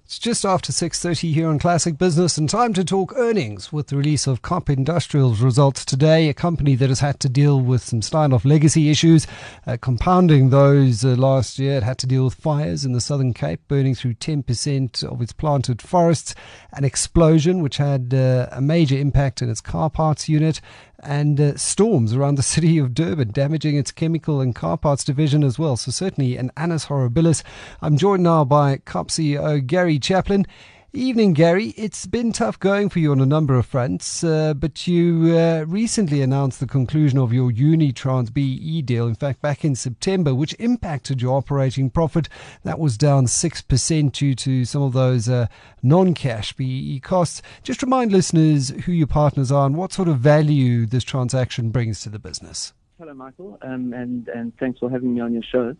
It's just after 6:30 here on Classic Business, and time to talk earnings with the release of KAP Industrial's results today, a company that has had to deal with some Steinhoff legacy issues, compounding those last year. It had to deal with fires in the Southern Cape, burning through 10% of its planted forests, an explosion which had a major impact in its car parts unit, and storms around the city of Durban, damaging its chemical and car parts division as well. So certainly an annus horribilis. I'm joined now by KAP CEO Gary Chaplin. Evening, Gary. It's been tough going for you on a number of fronts, but you recently announced the conclusion of your Unitrans BEE deal, in fact, back in September, which impacted your operating profit. That was down 6% due to some of those non-cash BEE costs. Just remind listeners who your partners are and what sort of value this transaction brings to the business. Hello, Michael, and thanks for having me on your show.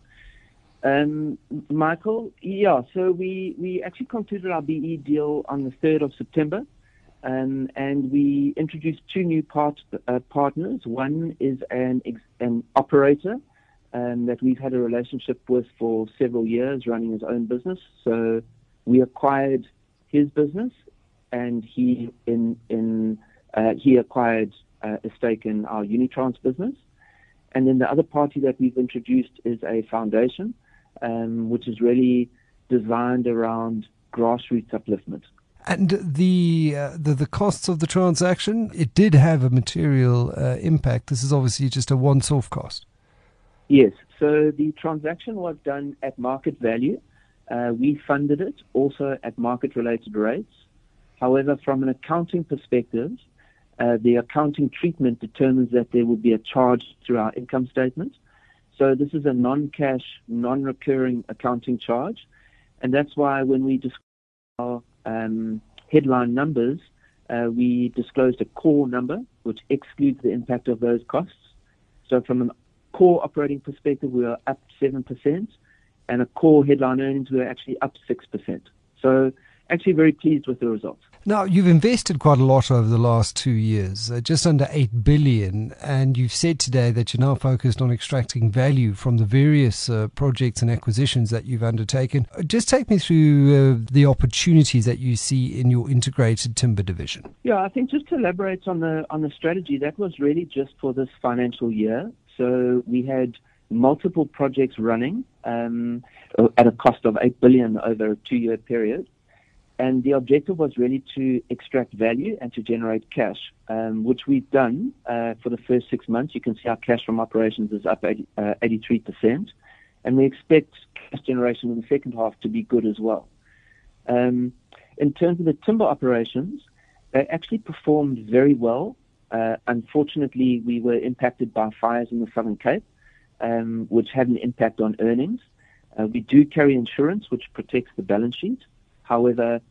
Michael, so we actually concluded our BE deal on the 3rd of September, and we introduced two new partners. One is an operator that we've had a relationship with for several years, running his own business. So we acquired his business, and he acquired a stake in our Unitrans business. And then the other party that we've introduced is a foundation, which is really designed around grassroots upliftment. And the costs of the transaction, it did have a material impact. This is obviously just a once-off cost. Yes. So the transaction was done at market value. We funded it also at market-related rates. However, from an accounting perspective, the accounting treatment determines that there will be a charge through our income statement. So this is a non-cash, non-recurring accounting charge. And that's why when we disclosed our headline numbers, we disclosed a core number, which excludes the impact of those costs. So from a core operating perspective, we are up 7%, and a core headline earnings, we are actually up 6%. So actually very pleased with the results. Now, you've invested quite a lot over the last 2 years, just under 8 billion, and you've said today that you're now focused on extracting value from the various projects and acquisitions that you've undertaken. Just take me through the opportunities that you see in your integrated timber division. Yeah, I think just to elaborate on the strategy, that was really just for this financial year. So we had multiple projects running at a cost of 8 billion over a 2-year period. And the objective was really to extract value and to generate cash, which we've done for the first 6 months. You can see our cash from operations is up 83%, and we expect cash generation in the second half to be good as well. In terms of the timber operations, they actually performed very well. Unfortunately, we were impacted by fires in the Southern Cape, which had an impact on earnings. We do carry insurance, which protects the balance sheet. However,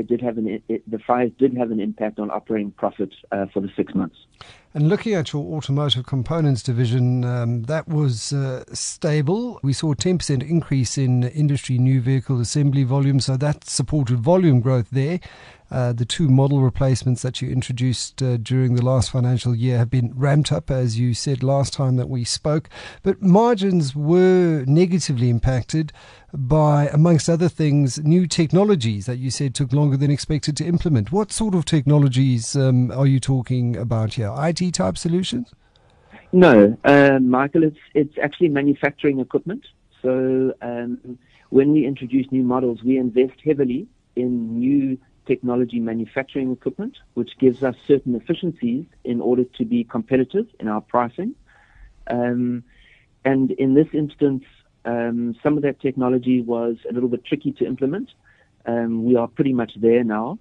the fires did have an impact on operating profits for the 6 months. And looking at your automotive components division, that was stable. We saw a 10% increase in industry new vehicle assembly volume, so that supported volume growth there. The 2 model replacements that you introduced during the last financial year have been ramped up, as you said last time that we spoke. But margins were negatively impacted by, amongst other things, new technologies that you said took longer than expected to implement. What sort of technologies are you talking about here? IT type solutions? No, Michael, it's actually manufacturing equipment. So when we introduce new models, we invest heavily in new technology manufacturing equipment, which gives us certain efficiencies in order to be competitive in our pricing. And in this instance, some of that technology was a little bit tricky to implement. We are pretty much there now.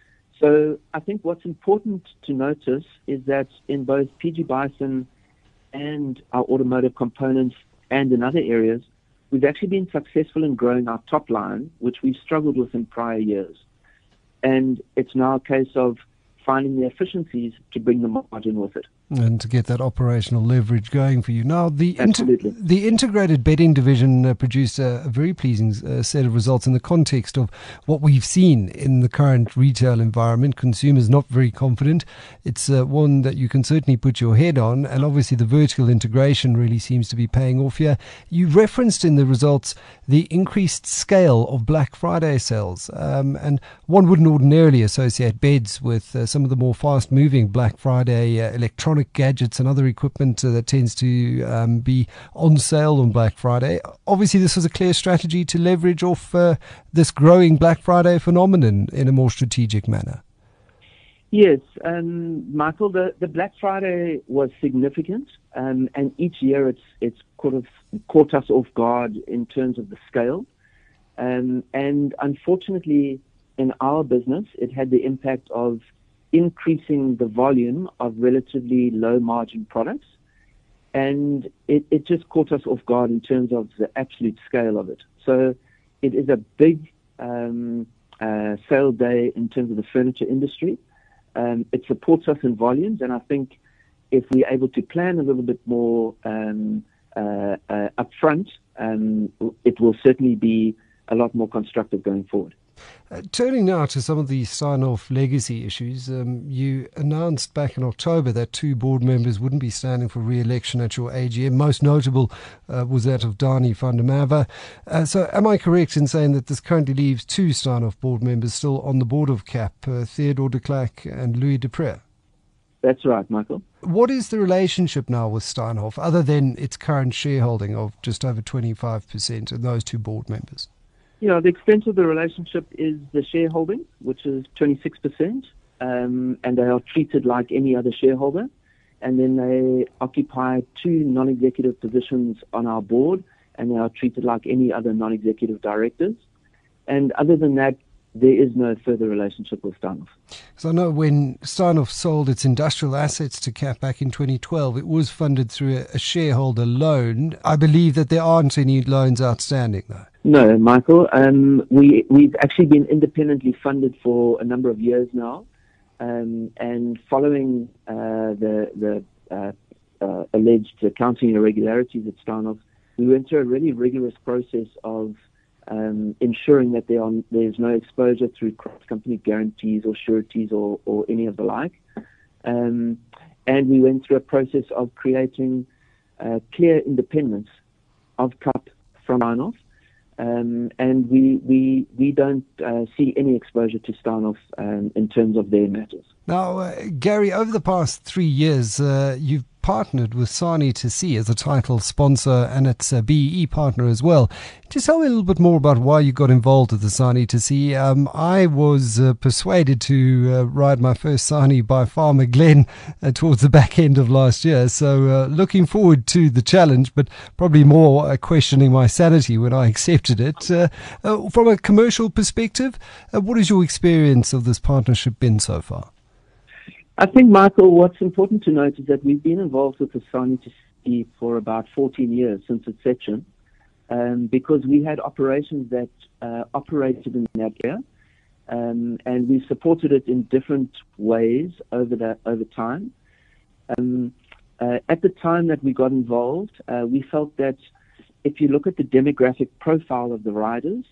So I think what's important to notice is that in both PG Bison and our automotive components and in other areas, we've actually been successful in growing our top line, which we've struggled with in prior years. And it's now a case of finding the efficiencies to bring the margin with it. And to get that operational leverage going for you. Now, the integrated bedding division produced a very pleasing set of results in the context of what we've seen in the current retail environment. Consumers not very confident. It's one that you can certainly put your head on, and obviously the vertical integration really seems to be paying off here. You referenced in the results the increased scale of Black Friday sales, and one wouldn't ordinarily associate beds with some of the more fast-moving Black Friday electronic gadgets and other equipment that tends to be on sale on Black Friday. Obviously, this was a clear strategy to leverage off this growing Black Friday phenomenon in a more strategic manner. Yes, Michael, the Black Friday was significant, and each year it's caught us off guard in terms of the scale. And unfortunately, in our business, it had the impact of increasing the volume of relatively low margin products, and it just caught us off guard in terms of the absolute scale of it. So it is a big sale day in terms of the furniture industry. It supports us in volumes, and I think if we're able to plan a little bit more upfront, it will certainly be a lot more constructive going forward. Turning now to some of the Steinhoff legacy issues, you announced back in October that 2 board members wouldn't be standing for re-election at your AGM. Most notable was that of Dani van der Merwe. So am I correct in saying that this currently leaves 2 Steinhoff board members still on the board of CAP, Theodore de Klerk and Louis du Preez? That's right, Michael. What is the relationship now with Steinhoff, other than its current shareholding of just over 25% in those 2 board members? Yeah, the extent of the relationship is the shareholding, which is 26%, and they are treated like any other shareholder. And then they occupy 2 non-executive positions on our board, and they are treated like any other non-executive directors. And other than that, there is no further relationship with Steinhoff. So I know when Steinhoff sold its industrial assets to CAP back in 2012, it was funded through a shareholder loan. I believe that there aren't any loans outstanding, though. No, Michael. We've actually been independently funded for a number of years now, and following the alleged accounting irregularities at Steinhoff, we went through a really rigorous process of ensuring that there's no exposure through cross-company guarantees or sureties or any of the like. And we went through a process of creating clear independence of CAP from Steinhoff. And we don't see any exposure to Steinhoff in terms of their matters. Now, Gary, over the past 3 years, you've partnered with Sani Tisi as a title sponsor and its BEE partner as well. Just tell me a little bit more about why you got involved with the Sani Tisi. I was persuaded to ride my first Sani by Farmer Glen towards the back end of last year. So looking forward to the challenge, but probably more questioning my sanity when I accepted it. From a commercial perspective, what has your experience of this partnership been so far? I think, Michael, what's important to note is that we've been involved with the Sani Tisi for about 14 years since inception, because we had operations that operated in that area, and we supported it in different ways over time. At the time that we got involved, we felt that if you look at the demographic profile of the riders,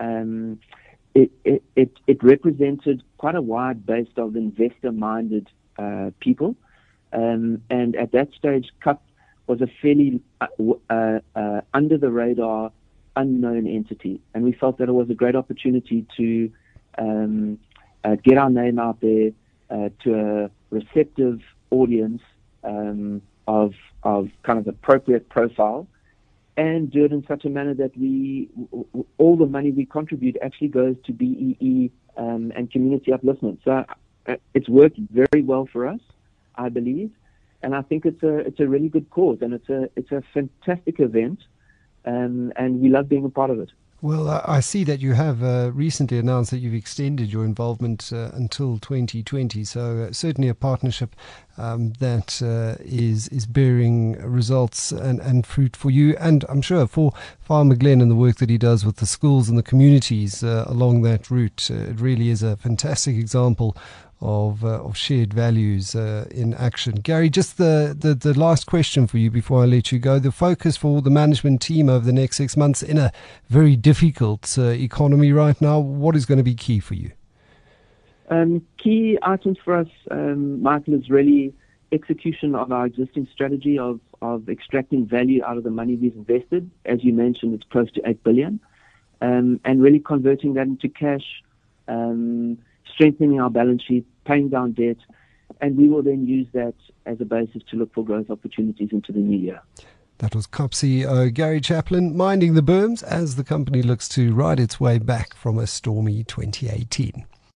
it represented quite a wide base of investor-minded people, and at that stage, CAP was a fairly under-the-radar, unknown entity, and we felt that it was a great opportunity to get our name out there to a receptive audience of kind of appropriate profile, and do it in such a manner that all the money we contribute actually goes to BEE and community upliftment. So it's worked very well for us, I believe, and I think it's a really good cause, and it's a fantastic event, and we love being a part of it. Well, I see that you have recently announced that you've extended your involvement until 2020. So certainly a partnership that is bearing results and fruit for you, and I'm sure for Farmer Glen and the work that he does with the schools and the communities along that route. It really is a fantastic example of shared values in action. Gary, just the last question for you before I let you go. The focus for the management team over the next 6 months in a very difficult economy right now, what is going to be key for you? Key items for us, Michael, is really execution of our existing strategy of extracting value out of the money we've invested. As you mentioned, it's close to 8 billion. And really converting that into cash, strengthening our balance sheet, paying down debt, and we will then use that as a basis to look for growth opportunities into the new year. That was KAP CEO Gary Chaplin minding the berms as the company looks to ride its way back from a stormy 2018.